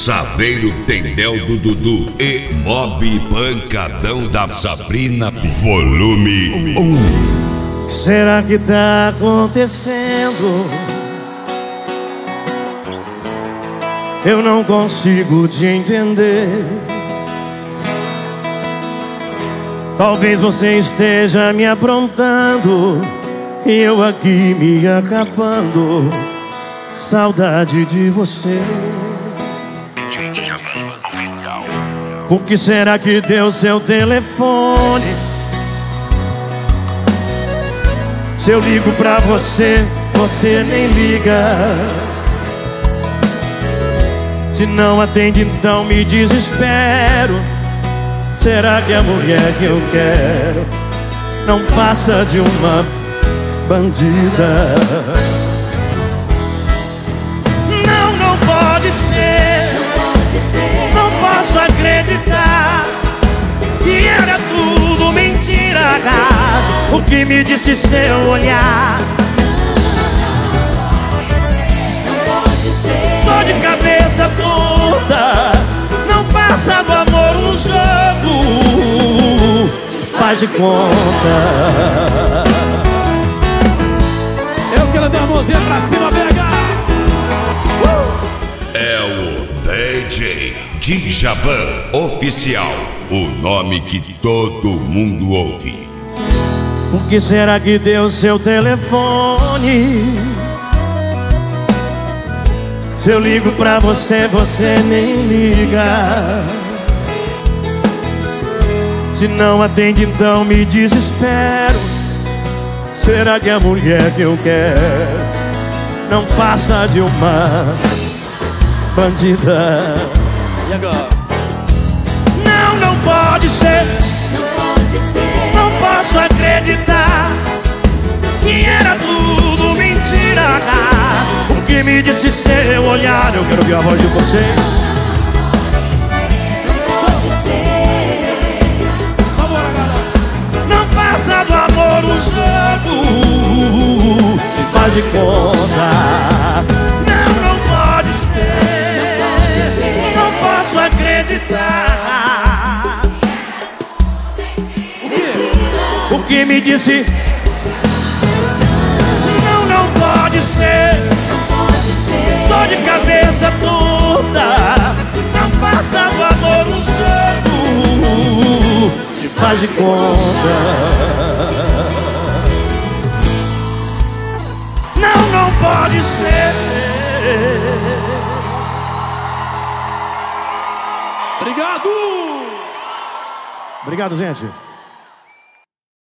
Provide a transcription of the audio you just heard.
Saveiro Tendel do Dudu e Bob Pancadão da Sabrina, volume 1. O que será que tá acontecendo? Eu não consigo te entender. Talvez você esteja me aprontando e eu aqui me acabando. Saudade de você. Por que será que deu seu telefone? Se eu ligo pra você, você nem liga. Se não atende, então me desespero. Será que a mulher que eu quero não passa de uma bandida? Não pode ser. Não posso acreditar que era tudo mentira. O que me disse seu olhar? Tô de cabeça toda. Não faça do amor um jogo. Faz de conta. Eu quero dar a mãozinha pra cima, BH. É o DJ Djavan Oficial, o nome que todo mundo ouve. Por que será que deu seu telefone? Se eu ligo pra você, você nem liga. Se não atende, então me desespero. Será que a mulher que eu quero não passa de uma bandida? E agora? Não pode ser. Não posso acreditar que era tudo mentira. O que me disse seu olhar? Eu quero ouvir a voz de vocês. Não passa do amor um jogo. Faz de conta. Não pode ser. Não posso acreditar. O que me disse? Não pode ser. Tô de cabeça toda. Não passa do amor um jogo. Te faz de conta. Não pode ser. Obrigado! Obrigado, gente.